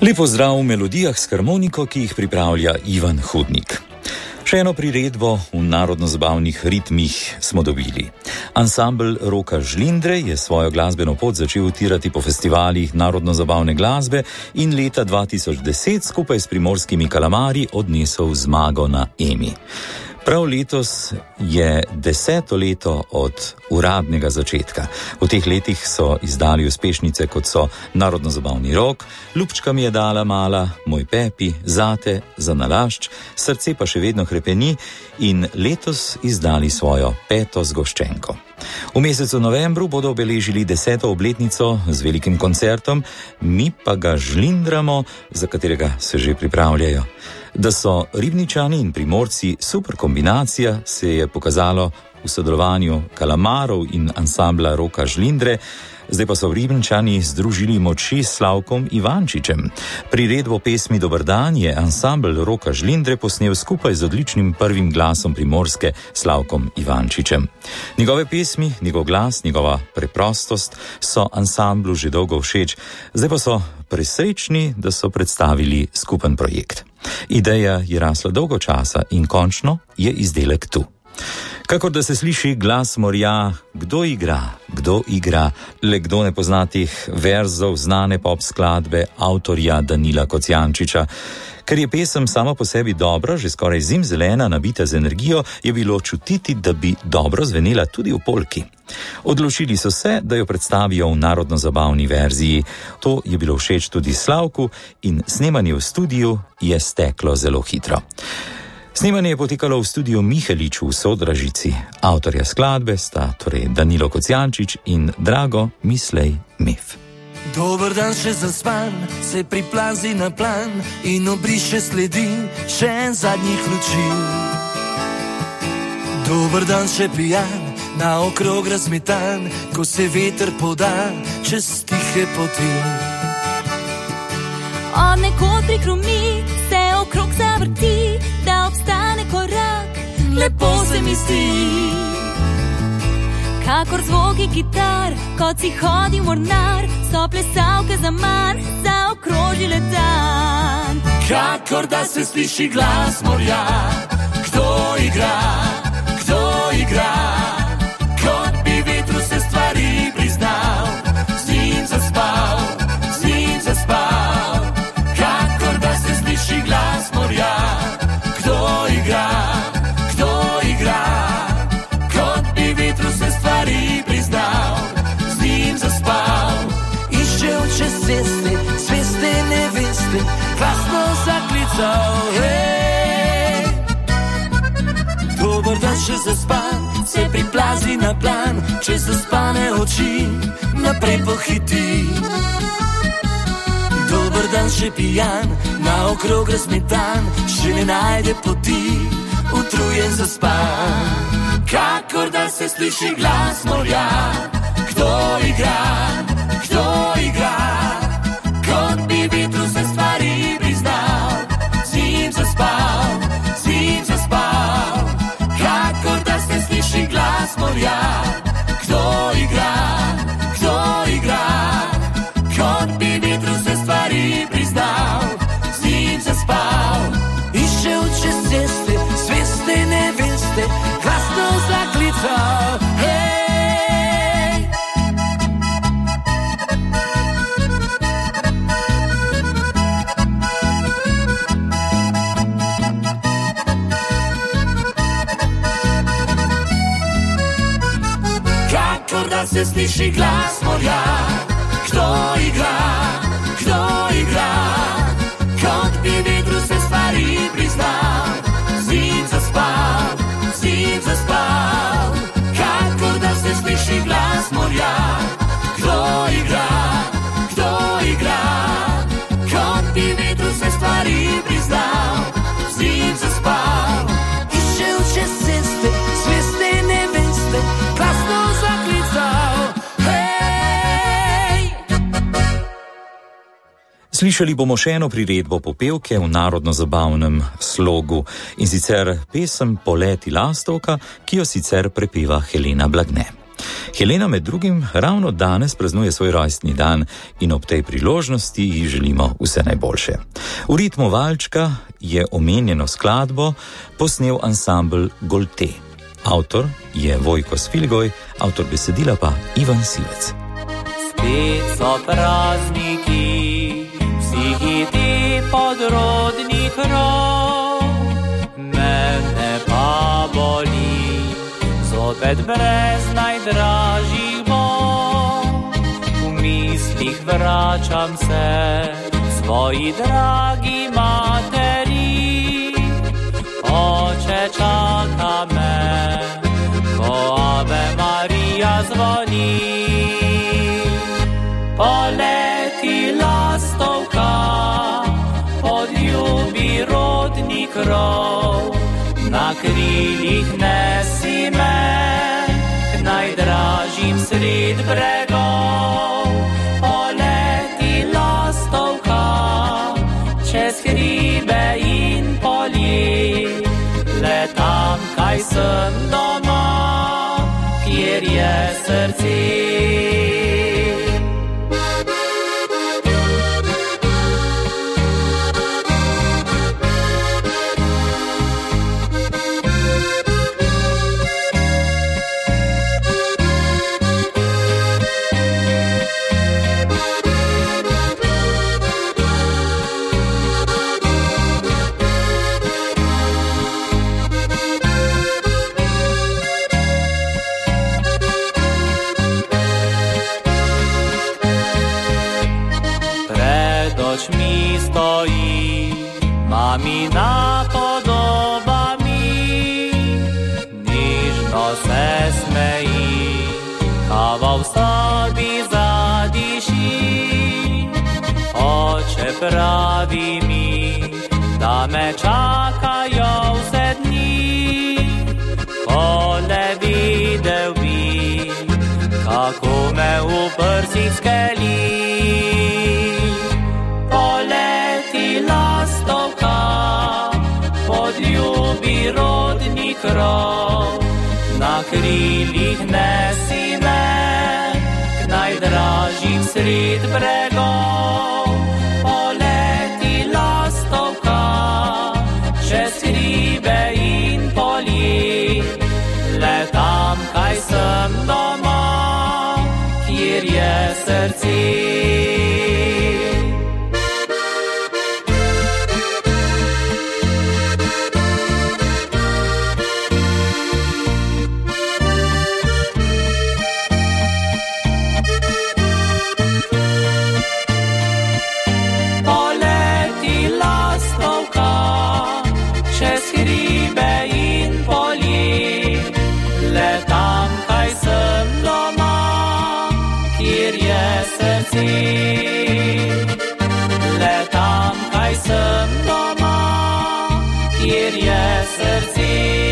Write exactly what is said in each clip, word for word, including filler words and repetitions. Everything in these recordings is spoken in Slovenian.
Lepo zdrav v melodijah s harmoniko, ki jih pripravlja Ivan Hudnik. Še eno priredbo v narodno-zabavnih ritmih smo dobili. Ansambel Roka Žlindre je svojo glasbeno pot začel utirati po festivalih narodno-zabavne glasbe in leta dva tisoč deset skupaj s primorskimi Kalamari odnesel zmago na Emi. Prav letos je deseto leto od uradnega začetka. V teh letih so izdali uspešnice, kot so Narodno-zabavni rok, Ljubčka mi je dala mala, Moj Pepi, Zate, Za nalašč, Srce pa še vedno hrepeni in letos izdali svojo peto zgoščenko. V mesecu novembru bodo obeležili deseto obletnico z velikim koncertom, mi pa ga žlindramo, za katerega se že pripravljajo. Da so Ribničani in Primorci super kombinacija, se je pokazalo v sodelovanju Kalamarov in ansambla Roka Žlindre. Zdaj pa so Ribničani združili moči s Slavkom Ivančičem. Priredbo pesmi Dober dan je ansambel Roka Žlindre posnel skupaj z odličnim prvim glasom Primorske Slavkom Ivančičem. Njegove pesmi, njegov glas, njegova preprostost so ansamblu že dolgo všeč, zdaj pa so presrečni, da so predstavili skupen projekt. Ideja je rasla dolgo časa in končno je izdelek tu. Kakor da se sliši glas morja, kdo igra, kdo igra, le kdo ne pozna teh verzov znane pop skladbe avtorja Danila Kocijančiča. Ker je pesem sama po sebi dobra, že skoraj zimzelena, nabita z energijo, je bilo čutiti, da bi dobro zvenela tudi v polki. Odločili so se, da jo predstavijo v narodno-zabavni verziji. To je bilo všeč tudi Slavku in snemanje v studiu je steklo zelo hitro. Snemanje je potekalo v studiu Mihelič v Sodražici. Avtorja skladbe sta torej Danilo Kocijančič in Drago Mislej Mef. Dober dan še zaspan, se priplazi na plan in obriše sledi še zadnjih luči. Dober dan še pijan, na okrog razmetan, ko se veter poda čez tihe poti. Od nekod prikrumi, se okrog zavrti, da obstane korak, lepo se mi zdi. Kakor zvoki kitar, kot si hodil mornar, so plesalke za manj, zaokrožile dan. Kakor da se sliši glas morja, kdo igra, kdo igra, kot bi vetru se stvari priznal, z njim zaspal, z njim zaspal. Kakor da se sliši glas morja, kdo igra, kdo igra, kot bi vetru se stvari priznal, z njim zaspal. Iščel čez ceste, sveste neveste, glasno zaklical, hej. Dober dan še zaspan, se priplazi na plan, čez zaspane oči naprej pohiti. Dober dan še pijan, na okrog razmetan, še ne najde poti, utrujen zaspan. Kakor da se sliši glas morja, kdo igra, kdo igra, kot bi vetru se stvari priznal, z njim zaspal, z njim zaspal. Kakor da se sliši glas morja, kdo igra, kdo igra, kot bi vetru se stvari priznal, z njim zaspal. Iščel čez ceste, sveste neveste, glasno zaklical, hej. Kakor da se sliši glas morja, kdo igra, kdo igra, kot bi vetru se stvari priznal, z njim zaspal, z njim zaspal. Kakor da se sliši glas morja, kdo igra, kdo igra, kot bi vetru se stvari priznal, z njim zaspal. Iščel čez ceste, sveste neveste, glasno zaklical, hej. Slišali bomo še eno priredbo popevke v narodno-zabavnem slogu, in sicer pesem Poleti lastovka, ki jo sicer prepeva Helena Blagne. Helena med drugim ravno danes praznuje svoj rojstni dan in ob tej priložnosti ji želimo vse najboljše. V ritmu valčka je omenjeno skladbo posnel ansambel Golte. Avtor je Vojko Svilgoj, avtor besedila pa Ivan Silec. Spet so prazniki, vsi hiti podrodnih rov, mene pa boli, zopet brez najdražjih bo. V mislih vračam se svoji dragi materi, oče čaka me, ko Ave Marija zvoni. Poleti lastovka, podljubi rodni krov, na krilih nesi me, k najdražjim sred bregov. Poleti lastovka, čez hribe in polje, le tam, kaj sem doma, kjer je srce. Mamina podoba mi, nižno se smeji, kava v sobi zadiši. Oče pravi mi, da me čakajo vse dni, ko le videl bi, kako me v prsih skeli. Poleti lastovka, podljubi rodni krov, na krilih nesi me, k najdražjim sred bregov. Poleti lastovka, čez hribe in polje, le tam, kaj sem doma, kjer je srce. Le tam, kaj sem doma, kjer je srce.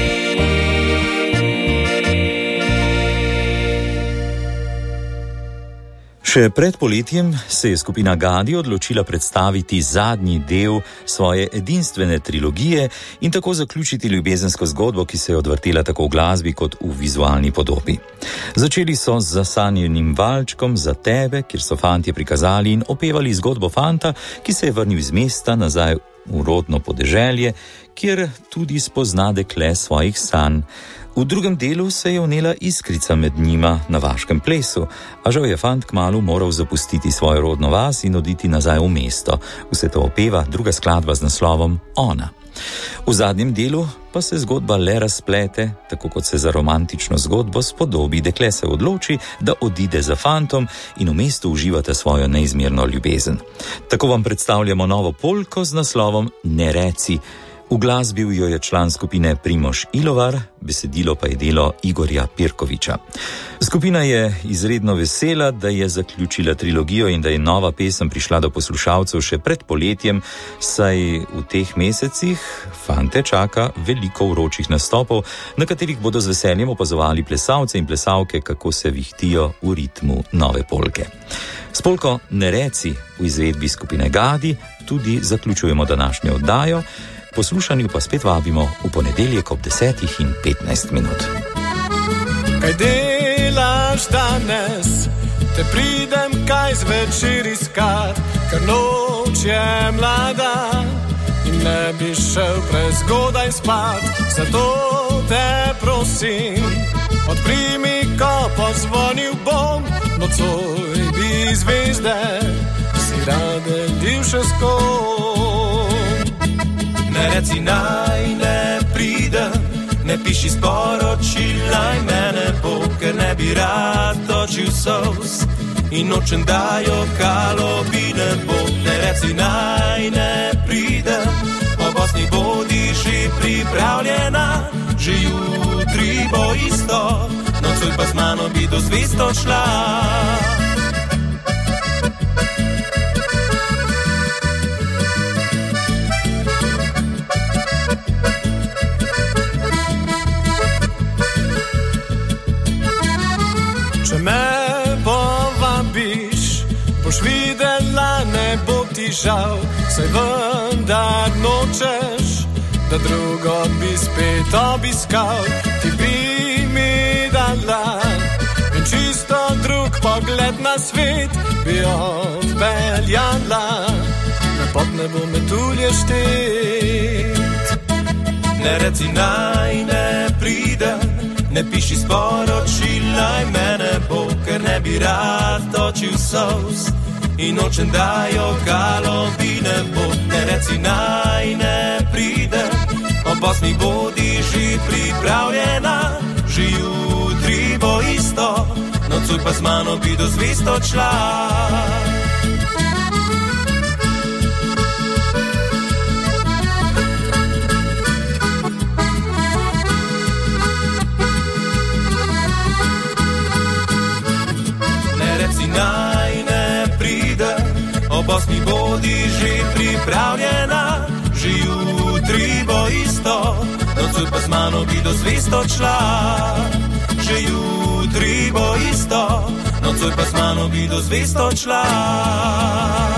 Še pred poletjem se je skupina Gadi odločila predstaviti zadnji del svoje edinstvene trilogije in tako zaključiti ljubezensko zgodbo, ki se je odvrtela tako v glasbi kot v vizualni podobi. Začeli so z zasanjenim valčkom Za tebe, kjer so fantje prikazali in opevali zgodbo fanta, ki se je vrnil iz mesta nazaj v rodno podeželje, kjer tudi spozna dekle svojih sanj. V drugem delu se je vnela iskrica med njima na vaškem plesu, a žal je fant kmalu moral zapustiti svojo rodno vas in oditi nazaj v mesto. Vse to opeva druga skladba z naslovom Ona. V zadnjem delu pa se zgodba le razplete, tako kot se za romantično zgodbo spodobi. Dekle se odloči, da odide za fantom in v mestu uživate svojo neizmerno ljubezen. Tako vam predstavljamo novo polko z naslovom Ne reci. Uglasbil jo je član skupine Primož Ilovar, besedilo pa je delo Igorja Pirkoviča. Skupina je izredno vesela, da je zaključila trilogijo in da je nova pesem prišla do poslušalcev še pred poletjem, saj v teh mesecih fante čaka veliko vročih nastopov, na katerih bodo z veseljem opazovali plesalce in plesalke, kako se vihtijo v ritmu nove polke. S polko Ne reci v izvedbi skupine Gadi tudi zaključujemo današnjo oddajo, poslušanju pa spet vabimo v ponedeljek ob desetih in petnajst minut. Kaj delaš boš danes, te pridem kaj zvečer iskat, ker noč je mlada in ne bi šel prezgodaj spat. Zato te prosim, odprimi, ko pozvonil bom, nocoj bi zvezde si rade divše skom. Ne reci naj ne pridem, ne piši sporočila in mene bo, ker ne bi rad točil solz in nočem dajo kalobi ne bo. Ne reci naj ne pridem, ob osmi bodi že pripravljena, že jutri bo isto, nocoj pa z mano bi do zvezd odšla. Če me povabiš, boš videla, ne bo ti žal, saj vendar nočeš, da drugo bi spet obiskal. Ti bi mi dala in čisto drug pogled na svet bi odpeljala, na pod nebo metulje štet. Ne reci naj ne pridem, ne piši sporočila in mene bo, ker ne bi rad točil solz in nočem dajo kalobi ne bo. Ne reci naj ne pridem, ob osmi bodi že pripravljena, že jutri bo isto, nocoj pa z mano bi do zvezd odšla. Naj ne pride, ob osmi bodi že pripravljena, že jutri bo isto, nocoj pa z mano bi do zvezd odšla. Že jutri bo isto, nocoj pa z mano bi do zvezd odšla.